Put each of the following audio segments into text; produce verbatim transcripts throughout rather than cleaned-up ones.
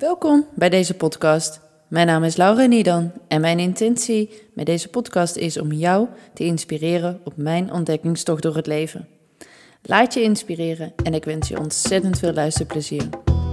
Welkom bij deze podcast. Mijn naam is Laura Nidan en mijn intentie met deze podcast is om jou te inspireren op mijn ontdekkingstocht door het leven. Laat je inspireren en ik wens je ontzettend veel luisterplezier.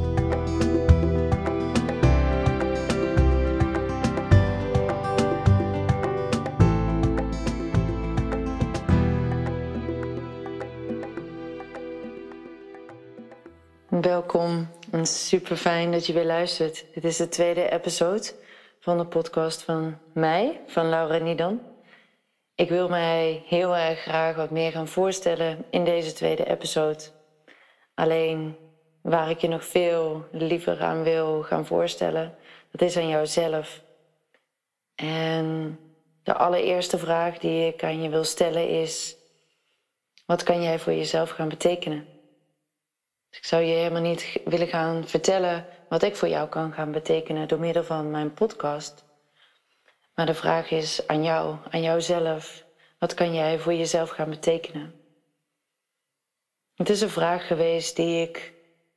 Welkom en super fijn dat je weer luistert. Dit is de tweede episode van de podcast van mij, van Laura Nidan. Ik wil mij heel erg graag wat meer gaan voorstellen in deze tweede episode. Alleen waar ik je nog veel liever aan wil gaan voorstellen, dat is aan jouzelf. En de allereerste vraag die ik aan je wil stellen is: wat kan jij voor jezelf gaan betekenen? Dus ik zou je helemaal niet willen gaan vertellen wat ik voor jou kan gaan betekenen door middel van mijn podcast. Maar de vraag is aan jou, aan jouzelf. Wat kan jij voor jezelf gaan betekenen? Het is een vraag geweest die ik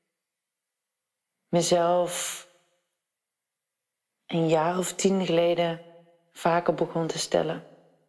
mezelf een jaar of tien geleden vaker begon te stellen.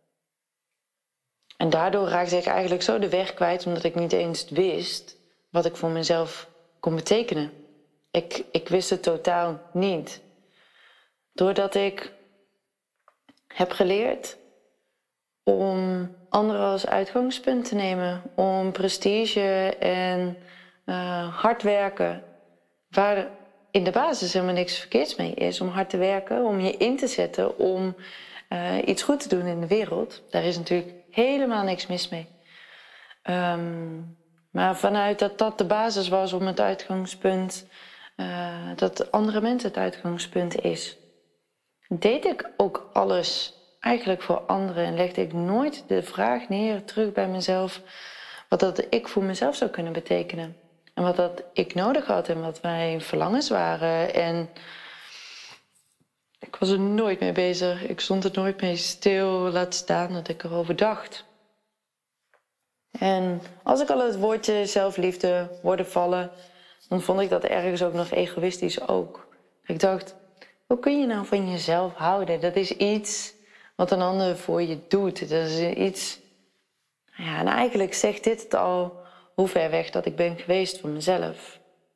En daardoor raakte ik eigenlijk zo de weg kwijt, omdat ik niet eens wist wat ik voor mezelf kon betekenen. Ik, ik wist het totaal niet. Doordat ik heb geleerd om anderen als uitgangspunt te nemen, om prestige en uh, hard werken, waar in de basis helemaal niks verkeerds mee is, om hard te werken, om je in te zetten, om uh, iets goed te doen in de wereld. Daar is natuurlijk helemaal niks mis mee. Um, Maar vanuit dat dat de basis was om het uitgangspunt, uh, dat andere mensen het uitgangspunt is, deed ik ook alles eigenlijk voor anderen en legde ik nooit de vraag neer terug bij mezelf wat dat ik voor mezelf zou kunnen betekenen. En wat dat ik nodig had en wat mijn verlangens waren. En ik was er nooit mee bezig. Ik stond er nooit mee stil, laat staan dat ik erover dacht. En als ik al het woordje zelfliefde hoorde vallen, dan vond ik dat ergens ook nog egoïstisch ook. Ik dacht, hoe kun je nou van jezelf houden? Dat is iets wat een ander voor je doet. Dat is iets. Ja, en eigenlijk zegt dit het al hoe ver weg dat ik ben geweest van mezelf.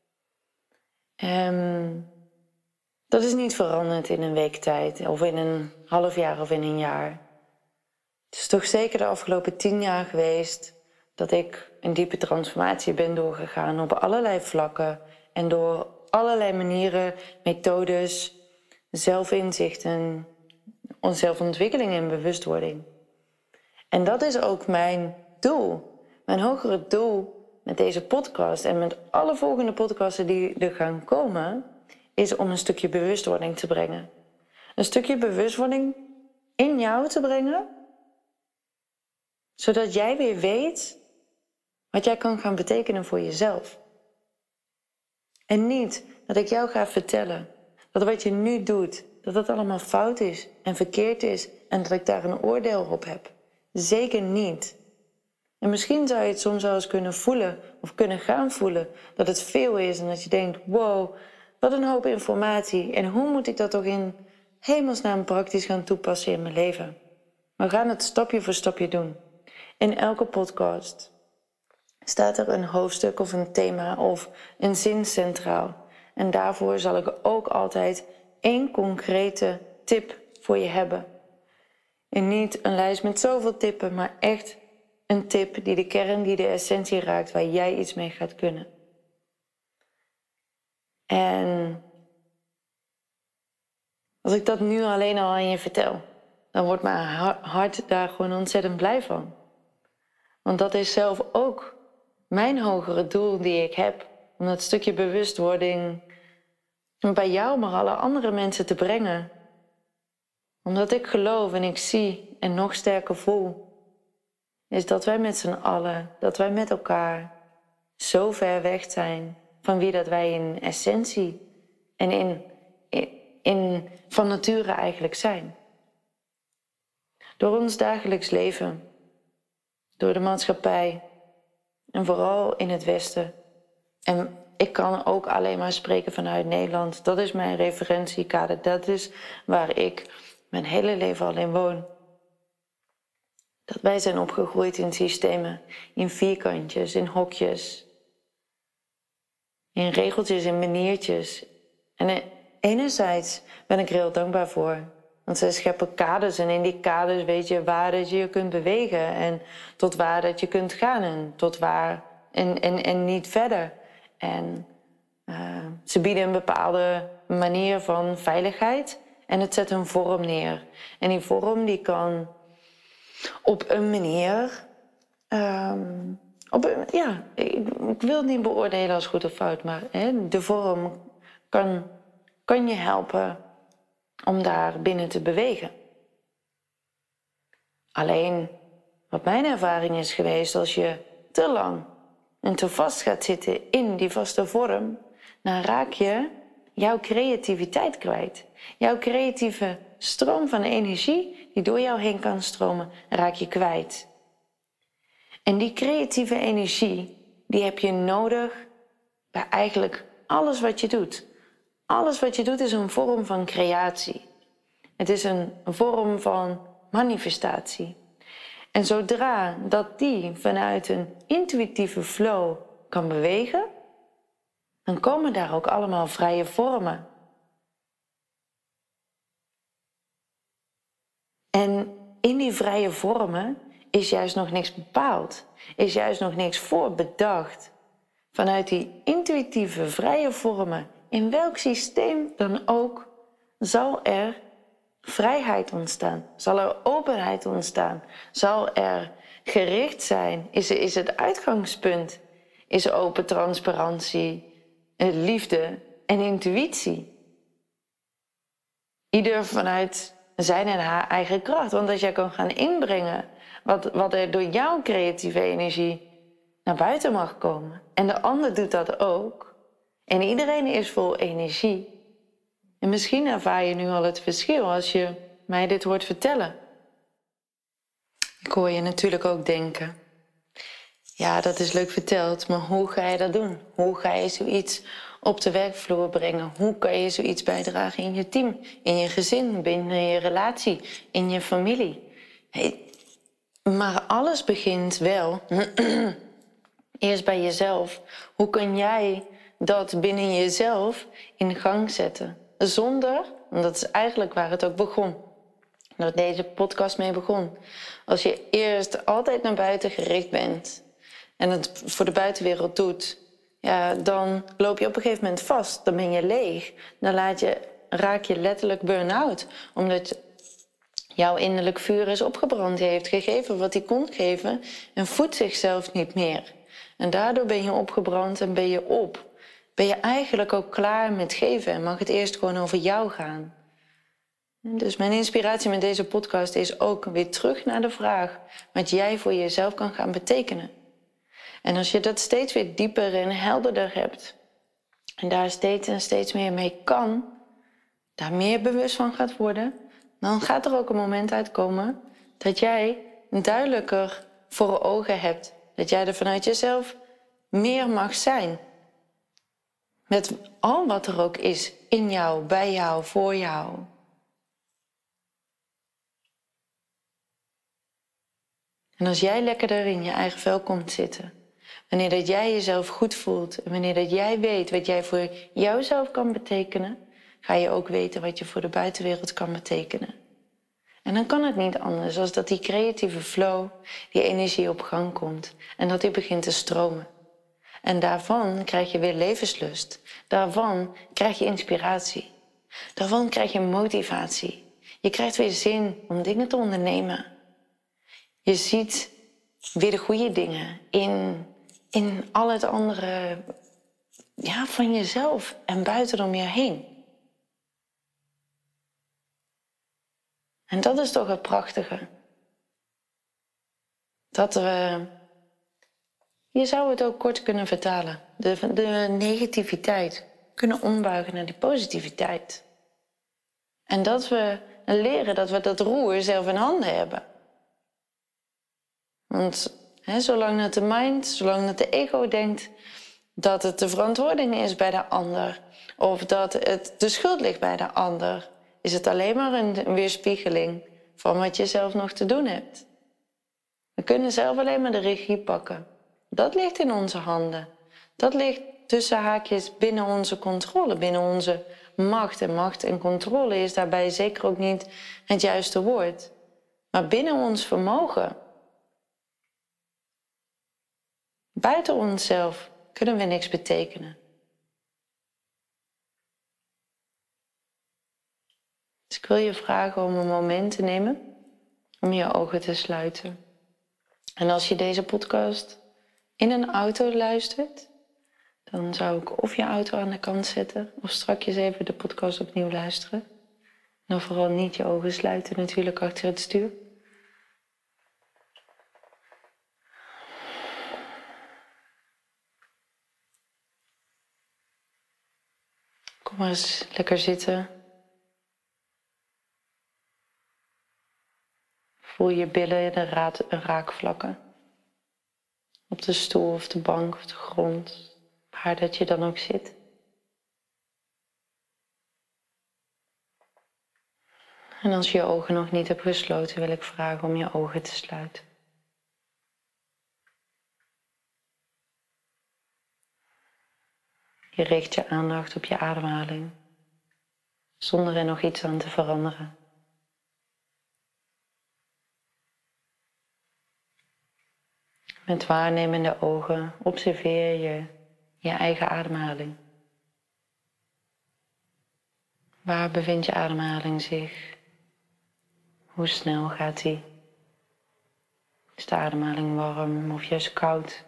En dat is niet veranderd in een week tijd, of in een half jaar of in een jaar. Het is toch zeker de afgelopen tien jaar geweest dat ik een diepe transformatie ben doorgegaan op allerlei vlakken en door allerlei manieren, methodes, zelfinzichten, zelfontwikkeling en bewustwording. En dat is ook mijn doel. Mijn hogere doel met deze podcast en met alle volgende podcasten die er gaan komen, is om een stukje bewustwording te brengen. Een stukje bewustwording in jou te brengen, zodat jij weer weet wat jij kan gaan betekenen voor jezelf. En niet dat ik jou ga vertellen dat wat je nu doet, dat dat allemaal fout is en verkeerd is en dat ik daar een oordeel op heb. Zeker niet. En misschien zou je het soms wel eens kunnen voelen of kunnen gaan voelen dat het veel is en dat je denkt, wow, wat een hoop informatie en hoe moet ik dat toch in hemelsnaam praktisch gaan toepassen in mijn leven? We gaan het stapje voor stapje doen. In elke podcast staat er een hoofdstuk of een thema of een zin centraal. En daarvoor zal ik ook altijd één concrete tip voor je hebben. En niet een lijst met zoveel tippen, maar echt een tip die de kern, die de essentie raakt, waar jij iets mee gaat kunnen. En als ik dat nu alleen al aan je vertel, dan wordt mijn hart daar gewoon ontzettend blij van. Want dat is zelf ook mijn hogere doel die ik heb, om dat stukje bewustwording bij jou, maar alle andere mensen te brengen. Omdat ik geloof en ik zie en nog sterker voel, is dat wij met z'n allen, dat wij met elkaar zo ver weg zijn van wie dat wij in essentie en in, in, in van nature eigenlijk zijn. Door ons dagelijks leven, door de maatschappij en vooral in het Westen en ik kan ook alleen maar spreken vanuit Nederland. Dat is mijn referentiekader. Dat is waar ik mijn hele leven al in woon. Dat wij zijn opgegroeid in systemen, in vierkantjes, in hokjes, in regeltjes, in maniertjes. En enerzijds ben ik er heel dankbaar voor. Want ze scheppen kaders en in die kaders weet je waar dat je je kunt bewegen. En tot waar dat je kunt gaan en tot waar en, en, en niet verder. En uh, ze bieden een bepaalde manier van veiligheid en het zet een vorm neer. En die vorm die kan op een manier... Um, op een, ja, ik, ik wil het niet beoordelen als goed of fout, maar hè, de vorm kan, kan je helpen om daar binnen te bewegen. Alleen, wat mijn ervaring is geweest, als je te lang en te vast gaat zitten in die vaste vorm, dan raak je jouw creativiteit kwijt. Jouw creatieve stroom van energie die door jou heen kan stromen, raak je kwijt. En die creatieve energie, die heb je nodig bij eigenlijk alles wat je doet. Alles wat je doet is een vorm van creatie. Het is een vorm van manifestatie. En zodra dat die vanuit een intuïtieve flow kan bewegen, dan komen daar ook allemaal vrije vormen. En in die vrije vormen is juist nog niks bepaald. Is juist nog niks voorbedacht. Vanuit die intuïtieve vrije vormen, in welk systeem dan ook, zal er vrijheid ontstaan. Zal er openheid ontstaan. Zal er gericht zijn. Is, is het uitgangspunt. Is er open transparantie, liefde en intuïtie. Ieder vanuit zijn en haar eigen kracht. Want als jij kan gaan inbrengen wat, wat er door jouw creatieve energie naar buiten mag komen. En de ander doet dat ook. En iedereen is vol energie. En misschien ervaar je nu al het verschil als je mij dit hoort vertellen. Ik hoor je natuurlijk ook denken. Ja, dat is leuk verteld, maar hoe ga je dat doen? Hoe ga je zoiets op de werkvloer brengen? Hoe kan je zoiets bijdragen in je team, in je gezin, binnen je relatie, in je familie? Hey, maar alles begint wel eerst bij jezelf. Hoe kun jij dat binnen jezelf in gang zetten? Zonder, en dat is eigenlijk waar het ook begon, waar deze podcast mee begon. Als je eerst altijd naar buiten gericht bent en het voor de buitenwereld doet, ja, dan loop je op een gegeven moment vast. Dan ben je leeg. Dan laat je, raak je letterlijk burn-out. Omdat jouw innerlijk vuur is opgebrand. Hij heeft gegeven wat hij kon geven en voedt zichzelf niet meer. En daardoor ben je opgebrand en ben je op. Ben je eigenlijk ook klaar met geven en mag het eerst gewoon over jou gaan. Dus mijn inspiratie met deze podcast is ook weer terug naar de vraag wat jij voor jezelf kan gaan betekenen. En als je dat steeds weer dieper en helderder hebt en daar steeds en steeds meer mee kan, daar meer bewust van gaat worden, dan gaat er ook een moment uitkomen dat jij duidelijker voor ogen hebt. Dat jij er vanuit jezelf meer mag zijn. Met al wat er ook is in jou, bij jou, voor jou. En als jij lekkerder in je eigen vel komt zitten, wanneer dat jij jezelf goed voelt en wanneer dat jij weet wat jij voor jouzelf kan betekenen, ga je ook weten wat je voor de buitenwereld kan betekenen. En dan kan het niet anders als dat die creatieve flow, die energie op gang komt en dat die begint te stromen. En daarvan krijg je weer levenslust. Daarvan krijg je inspiratie. Daarvan krijg je motivatie. Je krijgt weer zin om dingen te ondernemen. Je ziet weer de goede dingen in, in al het andere, ja, van jezelf en buitenom je heen. En dat is toch het prachtige. Dat we, je zou het ook kort kunnen vertalen, de, de negativiteit kunnen ombuigen naar die positiviteit. En dat we leren dat we dat roer zelf in handen hebben. Want hè, zolang dat de mind, zolang dat de ego denkt dat het de verantwoording is bij de ander. Of dat het de schuld ligt bij de ander. Is het alleen maar een weerspiegeling van wat je zelf nog te doen hebt. We kunnen zelf alleen maar de regie pakken. Dat ligt in onze handen. Dat ligt tussen haakjes binnen onze controle, binnen onze macht. En macht en controle is daarbij zeker ook niet het juiste woord. Maar binnen ons vermogen. Buiten onszelf kunnen we niks betekenen. Dus ik wil je vragen om een moment te nemen om je ogen te sluiten. En als je deze podcast in een auto luistert, dan zou ik of je auto aan de kant zetten of straks even de podcast opnieuw luisteren. En dan vooral niet je ogen sluiten natuurlijk achter het stuur. Kom maar eens lekker zitten. Voel je billen de raad, raakvlakken. Op de stoel of de bank of de grond. Waar dat je dan ook zit. En als je je ogen nog niet hebt gesloten, wil ik vragen om je ogen te sluiten. Je richt je aandacht op je ademhaling, zonder er nog iets aan te veranderen. Met waarnemende ogen observeer je je eigen ademhaling. Waar bevindt je ademhaling zich? Hoe snel gaat die? Is de ademhaling warm of juist koud?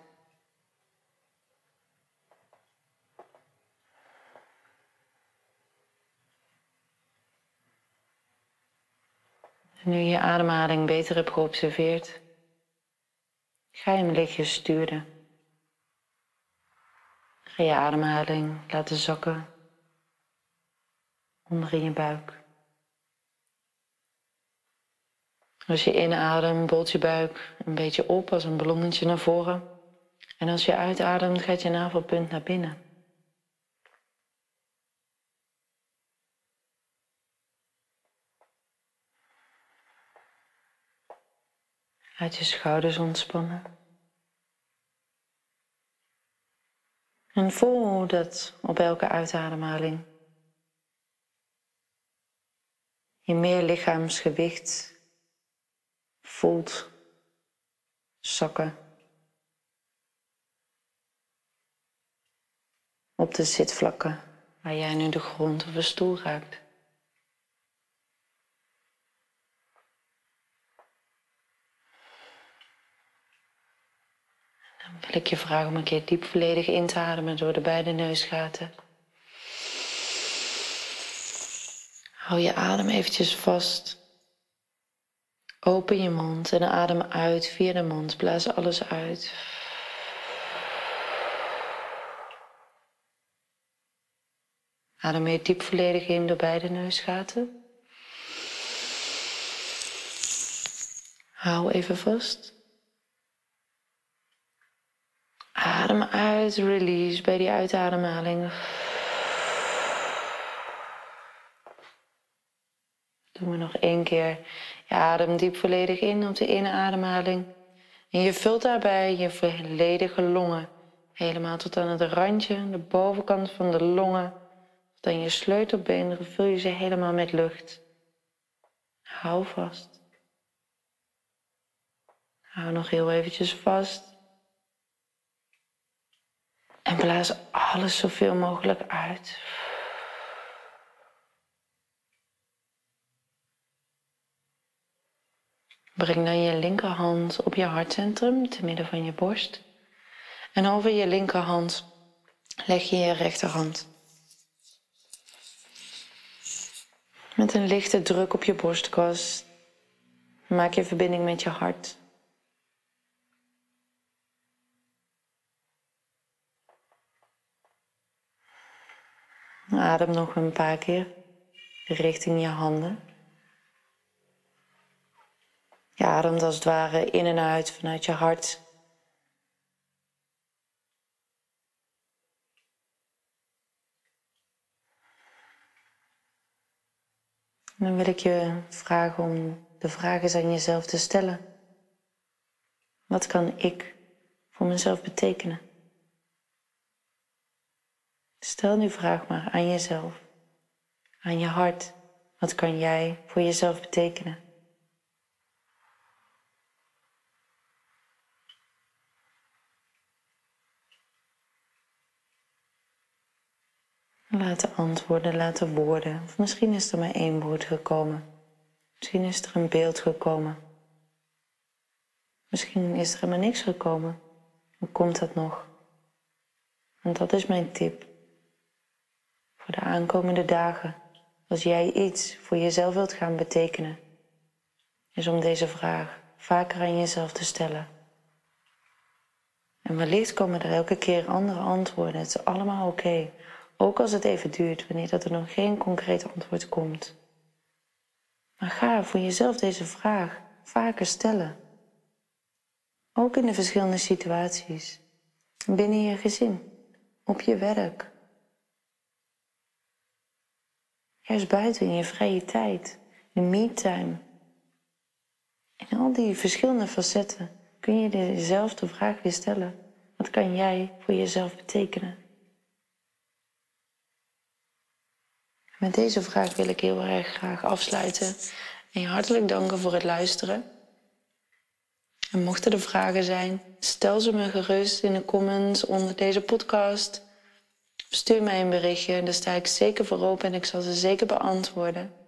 En nu je je ademhaling beter hebt geobserveerd, ga je hem lichtjes sturen. Ga je ademhaling laten zakken onder in je buik. Als je inademt, bolt je buik een beetje op als een ballonnetje naar voren. En als je uitademt, gaat je navelpunt naar binnen. Laat je schouders ontspannen. En voel dat op elke uitademhaling je meer lichaamsgewicht voelt zakken op de zitvlakken waar jij nu de grond of een stoel raakt. Dan wil ik je vragen om een keer diep volledig in te ademen door de beide neusgaten. Hou je adem eventjes vast. Open je mond en adem uit via de mond. Blaas alles uit. Adem weer diep volledig in door beide neusgaten. Hou even vast. Adem uit, release bij die uitademhaling. Doen we nog één keer. Je ademt diep volledig in op de inademhaling. En je vult daarbij je volledige longen. Helemaal tot aan het randje, de bovenkant van de longen. Tot aan je sleutelbeen vul je ze helemaal met lucht. Hou vast. Hou nog heel eventjes vast. En blaas alles zoveel mogelijk uit. Breng dan je linkerhand op je hartcentrum, te midden van je borst. En over je linkerhand leg je je rechterhand. Met een lichte druk op je borstkas maak je verbinding met je hart. Adem nog een paar keer richting je handen. Je ademt als het ware in en uit vanuit je hart. En dan wil ik je vragen om de vraag eens aan jezelf te stellen. Wat kan ik voor mezelf betekenen? Stel die vraag maar aan jezelf, aan je hart. Wat kan jij voor jezelf betekenen? Laat de antwoorden, laat de woorden, of misschien is er maar één woord gekomen. Misschien is er een beeld gekomen. Misschien is er maar niks gekomen. Hoe komt dat nog? Want dat is mijn tip. Voor de aankomende dagen, als jij iets voor jezelf wilt gaan betekenen, is om deze vraag vaker aan jezelf te stellen. En wellicht komen er elke keer andere antwoorden. Het is allemaal oké. Okay. Ook als het even duurt, wanneer dat er nog geen concreet antwoord komt. Maar ga voor jezelf deze vraag vaker stellen. Ook in de verschillende situaties. Binnen je gezin, op je werk. Juist buiten in je vrije tijd, in me-time. In al die verschillende facetten kun je jezelf de vraag weer stellen. Wat kan jij voor jezelf betekenen? Met deze vraag wil ik heel erg graag afsluiten en je hartelijk danken voor het luisteren. En mochten er vragen zijn, stel ze me gerust in de comments onder deze podcast. Stuur mij een berichtje, daar sta ik zeker voor open en ik zal ze zeker beantwoorden.